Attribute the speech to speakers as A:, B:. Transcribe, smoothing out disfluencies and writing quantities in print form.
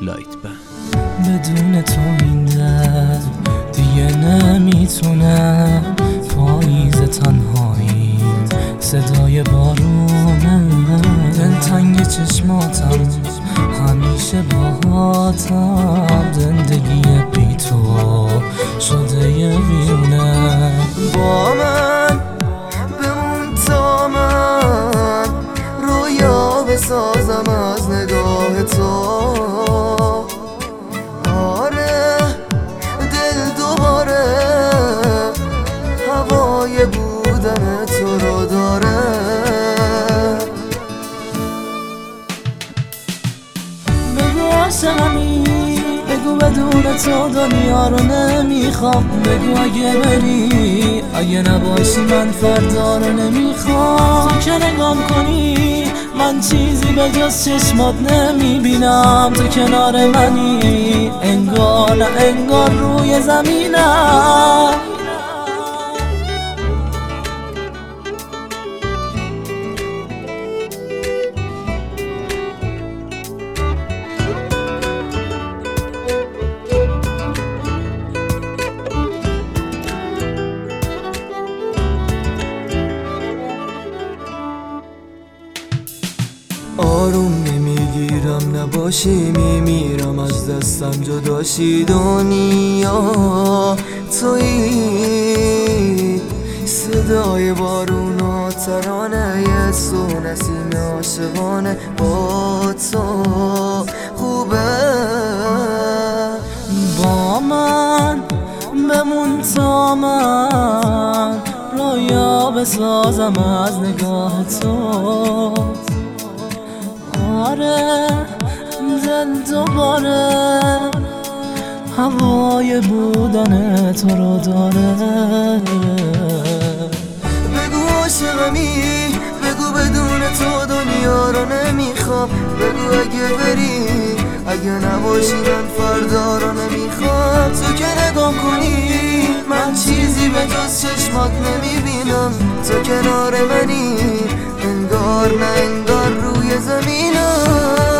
A: لایت بند.
B: بدون تو این دل دیگه نمیتونم، پاییز تنهایی صدای بارونه، دلتنگ چشماتم همیشه باهاتم، زندگی بی تو شده یه ویرونه.
C: با من بمون تا من رویا بسازم از نگاه تو. آره دل دوباره هوای بودن تو رو داره.
B: بگو عاشقمی، بگو بدون تو دنیا رو نمیخوام، بگو اگه بری اگه نباشی من فردا رو نمیخوام. تو که نگام کنی من چیزی به جز چشمات نمیبینم، تو کنار منی انگار نه انگار روی زمینم.
C: آروم نمیگیرم نباشی میمیرم، از دستم جداشی دنیا تویی. صدای بارون و ترانه یه سو نسیم عاشقانه با تو خوبه.
B: با من بمون تا من رویا بسازم از نگاه تو. آره دل دوباره هوای بودن تو رو داره.
C: بگو عاشقمی، بگو بدون تو دنیا رو نمیخوام، بگو اگه بری اگه نباشی من فردا رو نمیخوام. تو که نگام کنی من چیزی به جز چشمات نمیبینم، تو کنار منی انگار نه انگار روی زمینم.